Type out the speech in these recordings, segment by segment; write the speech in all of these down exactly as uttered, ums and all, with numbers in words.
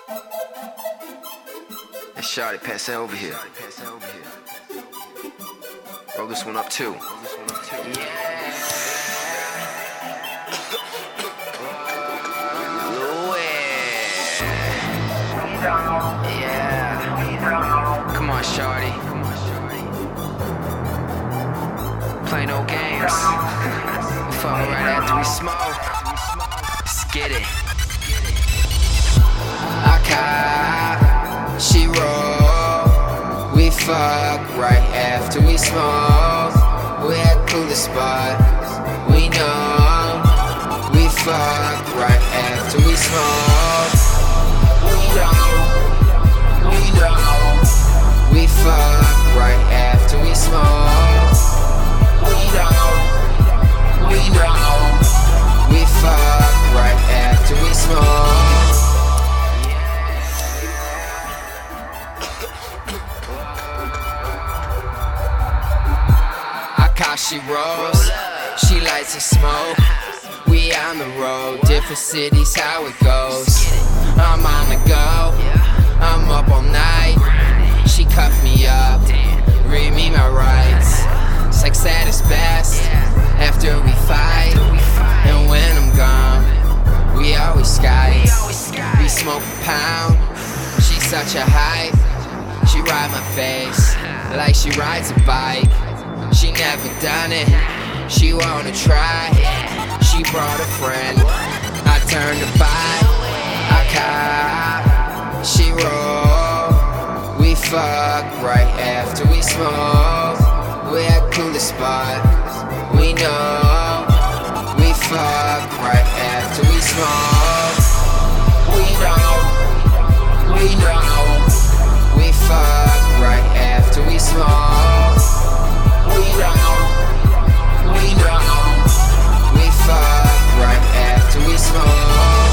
Hey, shawty, pass that over here. Roll this one up too. Yeah. Come on, shawty. Play no games. We fuck right after we smoke. Let's get it. I cop, she roll. We fuck right after we smoke. We at coolest spot. We know. We fuck right after we smoke. We know. We know. We fuck right after we smoke. We know. We know. We fuck right after we smoke. She rolls, she likes to smoke. We on the road, different cities, how it goes. I'm on the go, I'm up all night. She cuff me up, read me my rights. Sex at its best, after we fight. And when I'm gone, we always Skype. We smoke a pound, she's such a hype. She ride my face, like she rides a bike. She never done it, she wanna try. She brought a friend, I turned to buy. I cop, she roll. We fuck right after we smoke. We at coolest spot, we know. We fuck right after we smoke. We know, we know. We fuck right after we smoke. We know, we know. We fuck right after we smoke.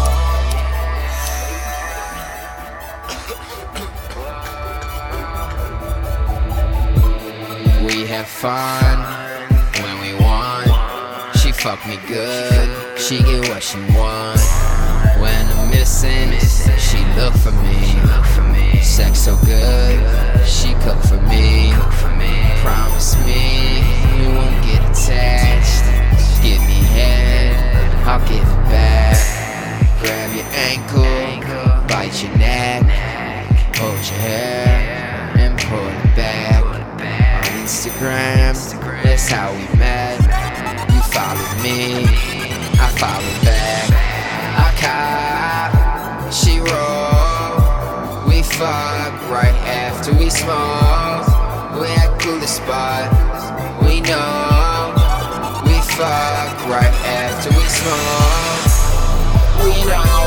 We have fun when we want. She fuck me good, she get what she want. When I'm missing, she look for me. Sex so good, she cook for me. Promise me you won't get attached. Give me head, I'll give it back. Grab your ankle, bite your neck, hold your hair and pull it back. On Instagram, that's how we met. You followed me, I followed back. I cop, she roll. We fuck right after we smoke. We at coolest spot, we know. We fuck right after we smoke. We know.